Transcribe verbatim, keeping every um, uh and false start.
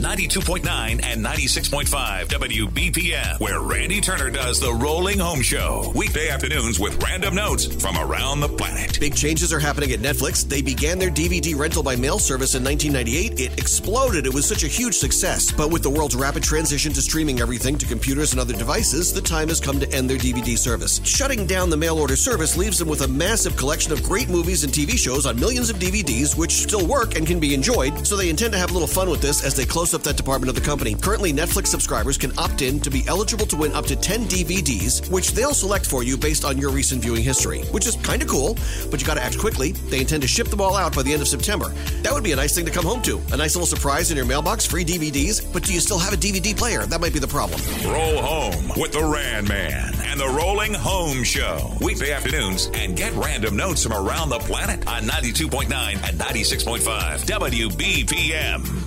ninety-two point nine and ninety-six point five W B P M, where Randy Turner does the Rolling Home Show. Weekday afternoons with random notes from around the planet. Big changes are happening at Netflix. They began their D V D rental by mail service in nineteen ninety-eight. It exploded. It was such a huge success. But with the world's rapid transition to streaming everything to computers and other devices, the time has come to end their D V D service. Shutting down the mail order service leaves them with a massive collection of great movies and T V shows on millions of D V Ds, which still work and can be enjoyed, so they intend to have a little fun with this as they close up that department of the company. Currently, Netflix subscribers can opt in to be eligible to win up to ten D V Ds, which they'll select for you based on your recent viewing history, which is kind of cool, but you got to act quickly. They intend to ship them all out by the end of September. That would be a nice thing to come home to. A nice little surprise in your mailbox, free D V Ds, but do you still have a D V D player? That might be the problem. Roll home with the Rand Man and the Rolling Home Show. Weekday afternoons, and get random notes from around the planet on ninety-two point nine and ninety-six point five W B P M.